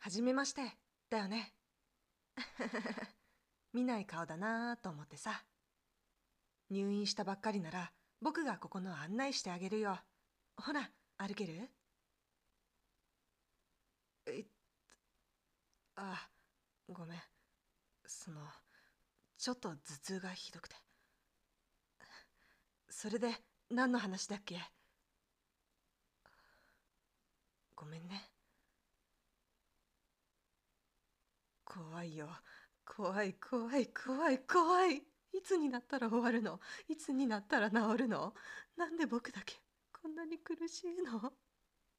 はじめまして、だよね。見ない顔だなぁと思ってさ。入院したばっかりなら、僕がここの案内してあげるよ。ほら、歩ける？えっあ、ごめん。その、ちょっと頭痛がひどくて。それで、何の話だっけ？ごめんね。怖いよ。怖い怖い怖い怖い。いつになったら終わるの？いつになったら治るの？なんで僕だけこんなに苦しいの？